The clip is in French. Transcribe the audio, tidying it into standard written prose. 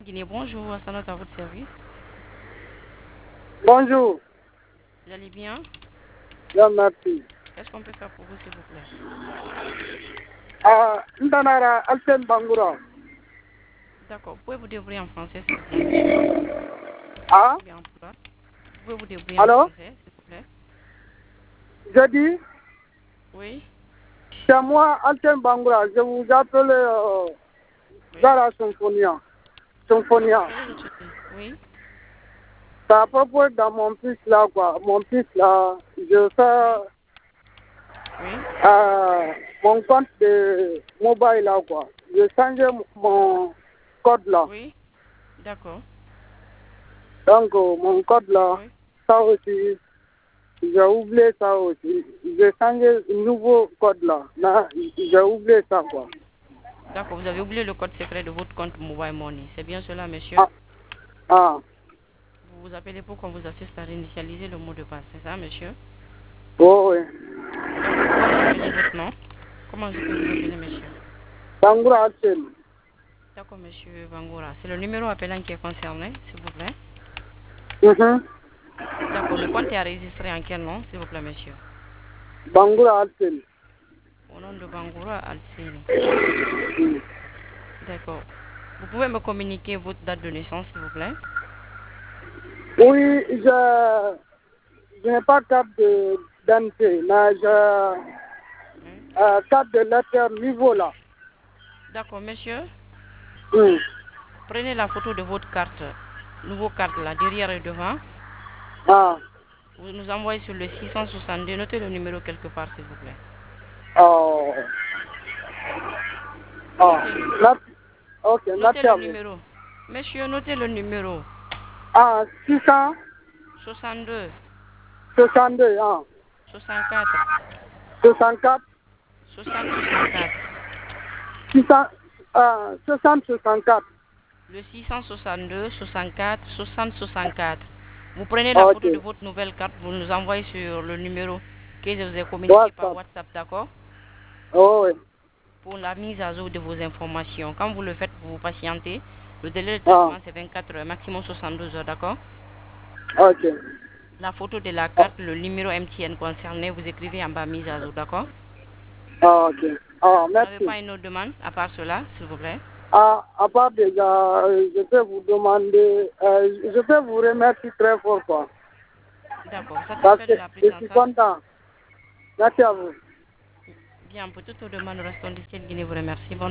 Guinée, bonjour, ça note à votre service. Bonjour, Vous allez bien? bien merci. Qu'est-ce qu'on peut faire pour vous, s'il vous plaît? Ndanara Alten Bangura. D'accord. Pouvez-vous débrouiller en français, s'il vous plaît, monsieur? Ah, Bien en pulaar. Pouvez-vous débrouiller en alors, français, s'il vous plaît? je dis, Oui, c'est moi Alten Bangura. Je vous appelle oui. Zara Symphonia. D'accord, Symphonia. je vous étudie. Oui, C'est à propos de mon fils là, quoi. Mon fils là, je oui, fais oui, mon compte de mobile là, quoi. J'ai changé mon code là. oui. D'accord. Donc, mon code là, Oui. ça aussi. J'ai oublié ça aussi. J'ai changé un nouveau code là. Là, j'ai oublié ça quoi. D'accord, vous avez oublié le code secret de votre compte Mobile Money. C'est bien cela, monsieur? Ah, ah, Vous vous appelez pour qu'on vous assiste à réinitialiser le mot de passe, c'est ça, monsieur? oh, oui. D'accord, pouvez me rappeler votre nom? Comment je peux vous appeler, monsieur? Bangoura Alten. D'accord, monsieur Bangoura. C'est le numéro appelant qui est concerné, s'il vous plaît? Mhm. D'accord, le compte est enregistré en quel nom, s'il vous plaît, monsieur? Bangoura Alten. Au nom de Bangoura Alcine. Mm. D'accord. Vous pouvez me communiquer votre date de naissance, s'il vous plaît? Oui, je n'ai pas carte d'identité, mais j'ai Oui. carte de lettre niveau là. D'accord, monsieur. Mm. Prenez la photo de votre carte, nouveau carte là, derrière et devant. Ah, Vous nous envoyez sur le 662. Notez le numéro quelque part, s'il vous plaît. oh, ah. Notez-le. Ok, Notez merci le à vous. numéro. Monsieur, notez le numéro. Ah, 600, 62, 62, ah. 64, 64, 60, 64. 600, 60, 64. Le 662, 64, 60, 64. Vous prenez la Ok. photo de votre nouvelle carte, vous nous envoyez sur le numéro que je vous ai communiqué par WhatsApp. WhatsApp, d'accord? Oh, oui. Pour la mise à jour de vos informations. Quand vous le faites, vous patientez. Le délai de Ah, traitement, c'est 24 heures, maximum 72 heures, d'accord? ok. La photo de la Ah, carte, le numéro MTN concerné, vous écrivez en bas mise à jour, d'accord? ok. Ah, Vous n'avez merci. pas une autre demande à part cela, s'il vous plaît? Ah, à part déjà, je peux vous demander, je peux vous remercier très fort, quoi. D'accord. Parce Satisfait que de la prise je en suis charge? content. Merci à vous. Bien, pour toute autre demande, nous restons d'ici. Guinée vous remercie. Bonne